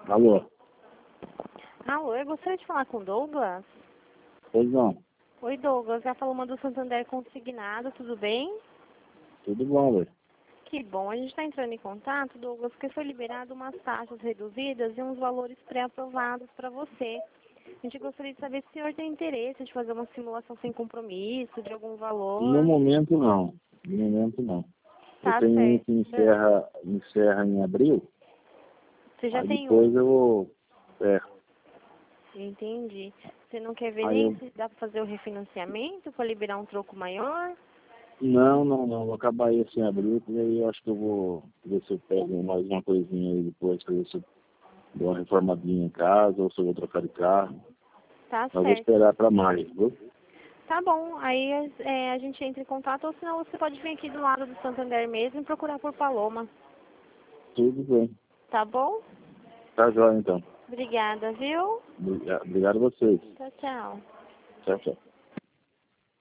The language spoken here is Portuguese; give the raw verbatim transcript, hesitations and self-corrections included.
Alô? Alô, eu gostaria de falar com o Douglas. Pois não. Oi, Douglas. Já falou uma do Santander Consignado, tudo bem? Tudo bom, velho. Que bom. A gente está entrando em contato, Douglas, porque foi liberado umas taxas reduzidas e uns valores pré-aprovados para você. A gente gostaria de saber se o senhor tem interesse de fazer uma simulação sem compromisso, de algum No valor. momento, não. No momento, não. Eu Tá tenho um certo. que encerra, encerra em abril, Você já aí tem depois um. eu vou... É, Entendi. Você não quer ver aí nem eu... se dá para fazer o refinanciamento para liberar um troco maior? Não, não, não. Vou acabar esse em abril, e aí eu acho que eu vou ver se eu pego mais uma coisinha aí depois, pra ver se eu dou uma reformadinha em casa, ou se eu vou trocar de carro. Tá Mas vou certo. esperar para mais, viu? Tá bom, aí é, a gente entra em contato, ou senão você pode vir aqui do lado do Santander mesmo e procurar por Paloma. Tudo bem. Tá bom? Tá jóia, então. Obrigada, viu? Obrigado a vocês. Tchau, tchau. Tchau, tchau.